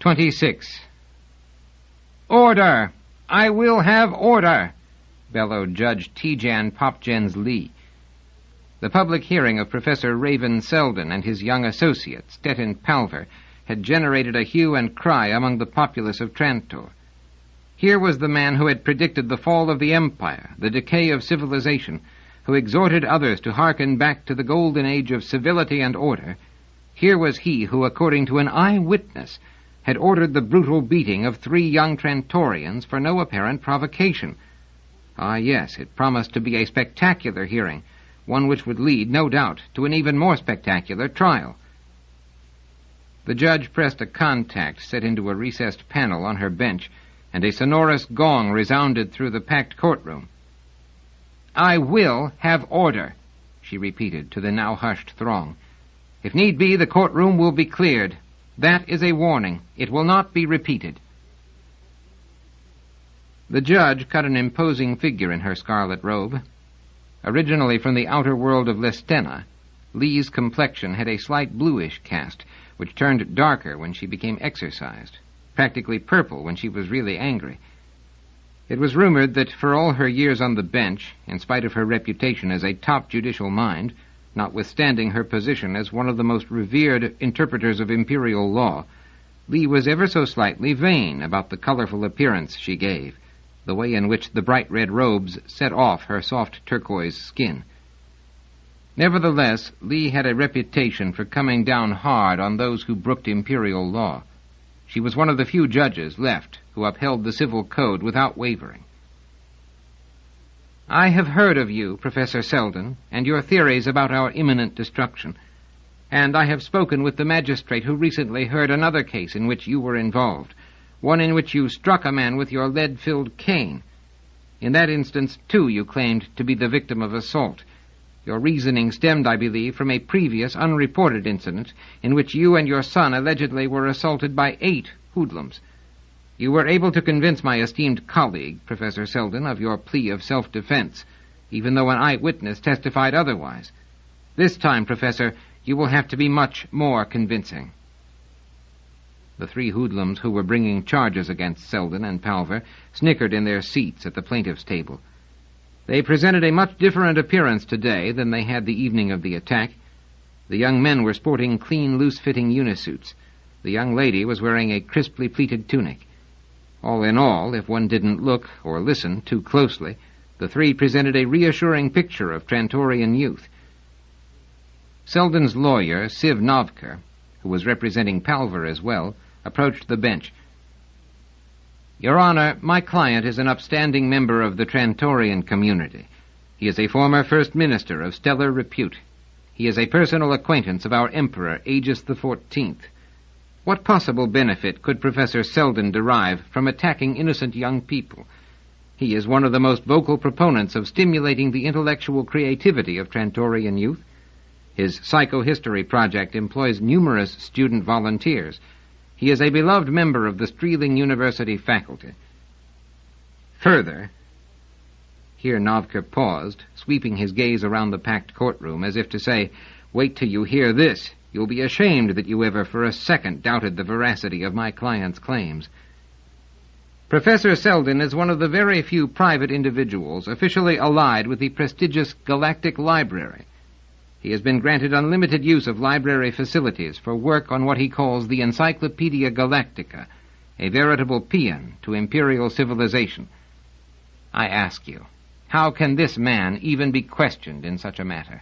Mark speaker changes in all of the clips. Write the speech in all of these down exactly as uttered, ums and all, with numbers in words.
Speaker 1: twenty-six. "Order! I will have order!" bellowed Judge T-Jan Popgens Lee. The public hearing of Professor Raven Selden and his young associate, Stettin Palver, had generated a hue and cry among the populace of Trantor. Here was the man who had predicted the fall of the empire, the decay of civilization, who exhorted others to hearken back to the golden age of civility and order. Here was he who, according to an eyewitness, had ordered the brutal beating of three young Trantorians for no apparent provocation. Ah, yes, it promised to be a spectacular hearing, one which would lead, no doubt, to an even more spectacular trial. The judge pressed a contact set into a recessed panel on her bench, and a sonorous gong resounded through the packed courtroom. "I will have order," she repeated to the now hushed throng. "If need be, the courtroom will be cleared. That is a warning. It will not be repeated." The judge cut an imposing figure in her scarlet robe. Originally from the outer world of Lestena, Lee's complexion had a slight bluish cast, which turned darker when she became exercised, practically purple when she was really angry. It was rumored that for all her years on the bench, in spite of her reputation as a top judicial mind, notwithstanding her position as one of the most revered interpreters of imperial law, Lee was ever so slightly vain about the colorful appearance she gave, the way in which the bright red robes set off her soft turquoise skin. Nevertheless, Lee had a reputation for coming down hard on those who brooked imperial law. She was one of the few judges left who upheld the civil code without wavering. "I have heard of you, Professor Selden, and your theories about our imminent destruction, and I have spoken with the magistrate who recently heard another case in which you were involved, one in which you struck a man with your lead-filled cane. In that instance, too, you claimed to be the victim of assault. Your reasoning stemmed, I believe, from a previous unreported incident in which you and your son allegedly were assaulted by eight hoodlums. You were able to convince my esteemed colleague, Professor Selden, of your plea of self-defense, even though an eyewitness testified otherwise. This time, Professor, you will have to be much more convincing." The three hoodlums who were bringing charges against Selden and Palver snickered in their seats at the plaintiff's table. They presented a much different appearance today than they had the evening of the attack. The young men were sporting clean, loose-fitting unisuits. The young lady was wearing a crisply pleated tunic. All in all, if one didn't look or listen too closely, the three presented a reassuring picture of Trantorian youth. Selden's lawyer, Siv Novker, who was representing Palver as well, approached the bench. "Your Honor, my client is an upstanding member of the Trantorian community. He is a former First Minister of stellar repute. He is a personal acquaintance of our Emperor, Aegis the Fourteenth. What possible benefit could Professor Selden derive from attacking innocent young people? He is one of the most vocal proponents of stimulating the intellectual creativity of Trantorian youth. His psychohistory project employs numerous student volunteers. He is a beloved member of the Streeling University faculty. Further," here Novker paused, sweeping his gaze around the packed courtroom as if to say, "Wait till you hear this. You'll be ashamed that you ever for a second doubted the veracity of my client's claims. Professor Selden is one of the very few private individuals officially allied with the prestigious Galactic Library. He has been granted unlimited use of library facilities for work on what he calls the Encyclopedia Galactica, a veritable paean to imperial civilization. I ask you, how can this man even be questioned in such a matter?"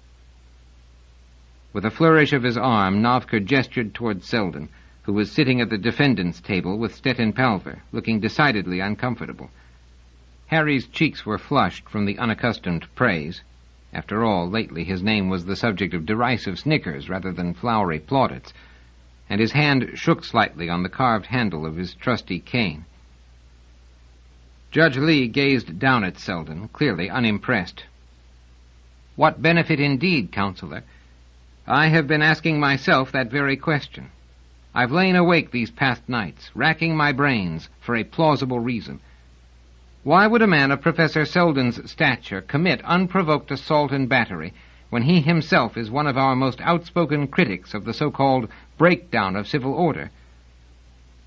Speaker 1: With a flourish of his arm, Novker gestured toward Selden, who was sitting at the defendant's table with Stettin Palver, looking decidedly uncomfortable. Harry's cheeks were flushed from the unaccustomed praise. After all, lately his name was the subject of derisive snickers rather than flowery plaudits, and his hand shook slightly on the carved handle of his trusty cane. Judge Lee gazed down at Selden, clearly unimpressed. "What benefit indeed, Counselor? I have been asking myself that very question. I've lain awake these past nights, racking my brains for a plausible reason. Why would a man of Professor Selden's stature commit unprovoked assault and battery when he himself is one of our most outspoken critics of the so-called breakdown of civil order?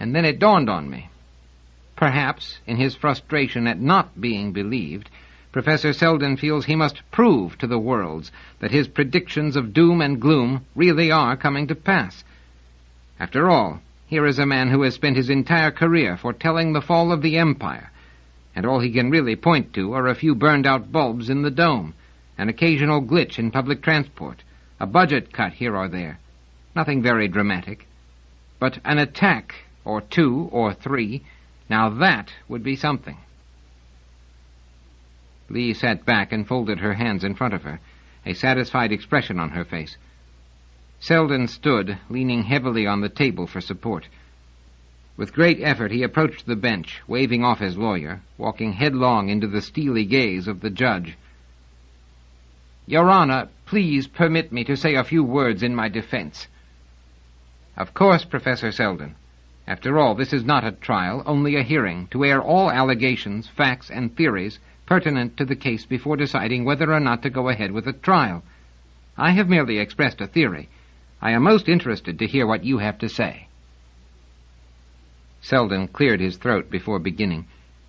Speaker 1: and then it dawned on me. Perhaps, in his frustration at not being believed, Professor Selden feels he must prove to the worlds that his predictions of doom and gloom really are coming to pass. After all, here is a man who has spent his entire career foretelling the fall of the Empire, and all he can really point to are a few burned-out bulbs in the dome, an occasional glitch in public transport, a budget cut here or there. Nothing very dramatic. But an attack, or two, or three, now that would be something. Lee sat back and folded her hands in front of her, a satisfied expression on her face. Selden stood, leaning heavily on the table for support. With great effort he approached the bench, waving off his lawyer, walking headlong into the steely gaze of the judge. "Your Honor, please permit me to say a few words in my defense." "Of course, Professor Selden. After all, this is not a trial, only a hearing, to air all allegations, facts, and theories pertinent to the case before deciding whether or not to go ahead with a trial. I have merely expressed a theory. I am most interested to hear what you have to say." Selden cleared his throat before beginning.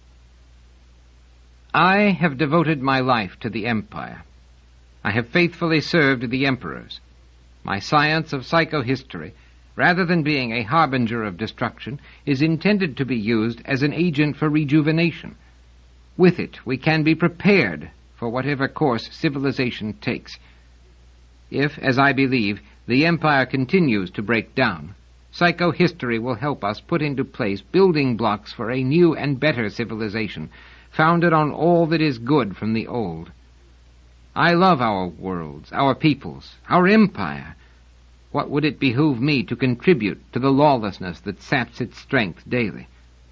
Speaker 1: "I have devoted my life to the Empire. I have faithfully served the emperors. My science of psychohistory, rather than being a harbinger of destruction, is intended to be used as an agent for rejuvenation. With it, we can be prepared for whatever course civilization takes. If, as I believe, the Empire continues to break down, psychohistory will help us put into place building blocks for a new and better civilization, founded on all that is good from the old. I love our worlds, our peoples, our empire. What would it behoove me to contribute to the lawlessness that saps its strength daily?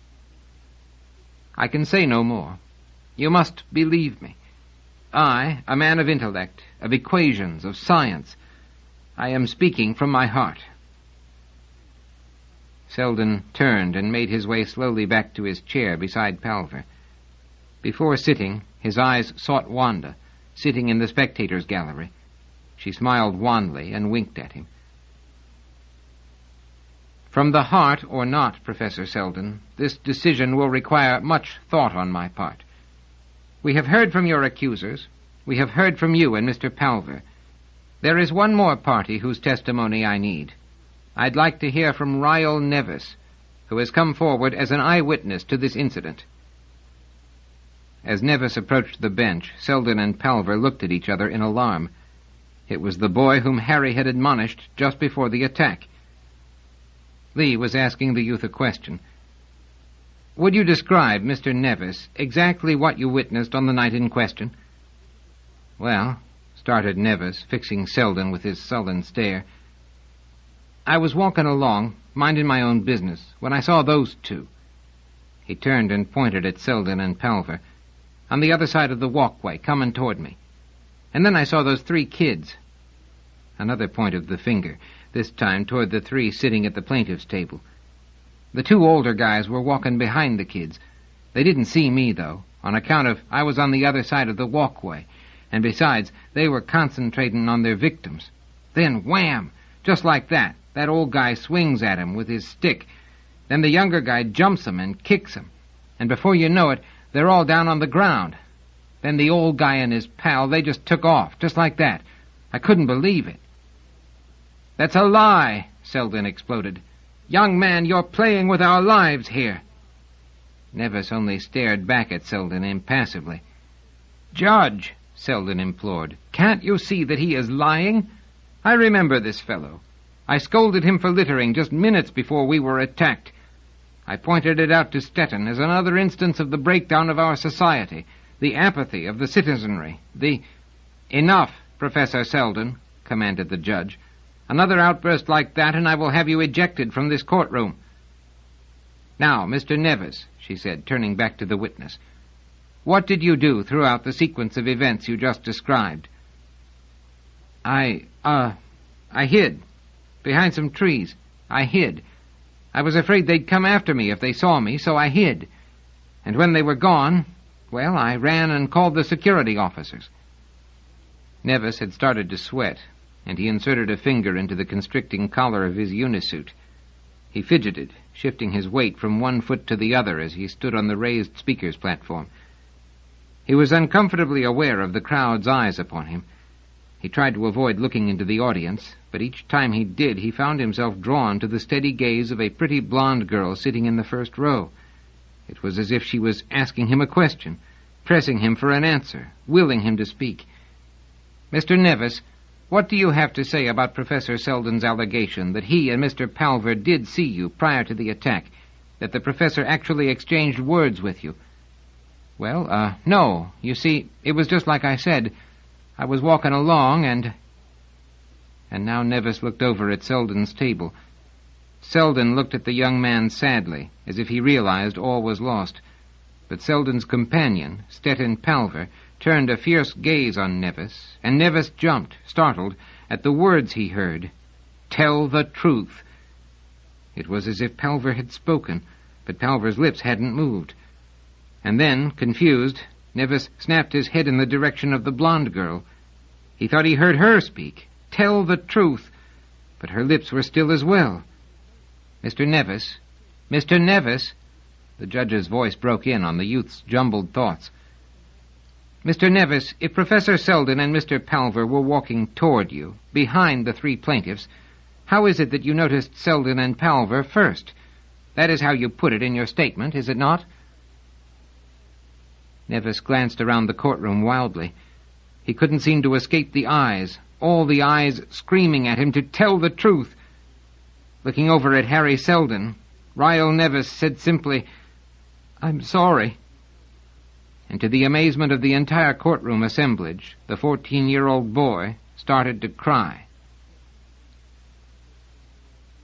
Speaker 1: I can say no more. You must believe me. I, a man of intellect, of equations, of science, I am speaking from my heart." Selden turned and made his way slowly back to his chair beside Palver. Before sitting, his eyes sought Wanda, sitting in the spectators' gallery. She smiled wanly and winked at him. "From the heart or not, Professor Selden, this decision will require much thought on my part. We have heard from your accusers. We have heard from you and Mister Palver. There is one more party whose testimony I need. I'd like to hear from Ryle Nevis, who has come forward as an eyewitness to this incident." As Nevis approached the bench, Selden and Palver looked at each other in alarm. It was the boy whom Harry had admonished just before the attack. Lee was asking the youth a question. "Would you describe, Mister Nevis, exactly what you witnessed on the night in question?" "Well," started Nevis, fixing Selden with his sullen stare, "I was walking along, minding my own business, when I saw those two." He turned and pointed at Selden and Palver, "on the other side of the walkway, coming toward me. And then I saw those three kids." Another point of the finger, this time toward the three sitting at the plaintiff's table. "The two older guys were walking behind the kids. They didn't see me, though, on account of I was on the other side of the walkway, and besides, they were concentrating on their victims. Then, wham! Just like that, that old guy swings at him with his stick. Then the younger guy jumps him and kicks him, and before you know it, they're all down on the ground. Then the old guy and his pal, they just took off, just like that. I couldn't believe it." "That's a lie," Selden exploded. "Young man, you're playing with our lives here." Nevis only stared back at Selden impassively. "Judge," Selden implored, "can't you see that he is lying? I remember this fellow. I scolded him for littering just minutes before we were attacked. I pointed it out to Stetton as another instance of the breakdown of our society, the apathy of the citizenry, the—" "Enough, Professor Selden," commanded the judge. "Another outburst like that, and I will have you ejected from this courtroom." "Now, Mister Nevis," she said, turning back to the witness, "what did you do throughout the sequence of events you just described?" I, uh, I hid. Behind some trees. I hid. I was afraid they'd come after me if they saw me, so I hid. And when they were gone, well, I ran and called the security officers." Nevis had started to sweat, and he inserted a finger into the constricting collar of his unisuit. He fidgeted, shifting his weight from one foot to the other as he stood on the raised speaker's platform. He was uncomfortably aware of the crowd's eyes upon him. He tried to avoid looking into the audience, but each time he did, he found himself drawn to the steady gaze of a pretty blonde girl sitting in the first row. It was as if she was asking him a question, pressing him for an answer, willing him to speak. "Mister Nevis, what do you have to say about Professor Selden's allegation that he and Mister Palver did see you prior to the attack, that the professor actually exchanged words with you?" "Well, uh, no. You see, it was just like I said. I was walking along and—" And now Nevis looked over at Selden's table. Selden looked at the young man sadly, as if he realized all was lost. But Selden's companion, Stettin Palver, turned a fierce gaze on Nevis, and Nevis jumped, startled, at the words he heard. "Tell the truth." It was as if Palver had spoken, but Palver's lips hadn't moved. And then, confused, Nevis snapped his head in the direction of the blonde girl. He thought he heard her speak. Tell the truth. But her lips were still as well. "Mister Nevis, Mister Nevis," the judge's voice broke in on the youth's jumbled thoughts. "Mister Nevis, if Professor Selden and Mister Palver were walking toward you, behind the three plaintiffs, how is it that you noticed Selden and Palver first? That is how you put it in your statement, is it not?" Nevis glanced around the courtroom wildly. He couldn't seem to escape the eyes, all the eyes screaming at him to tell the truth. Looking over at Harry Selden, Ryle Nevis said simply, "I'm sorry." And to the amazement of the entire courtroom assemblage, the fourteen-year-old boy started to cry.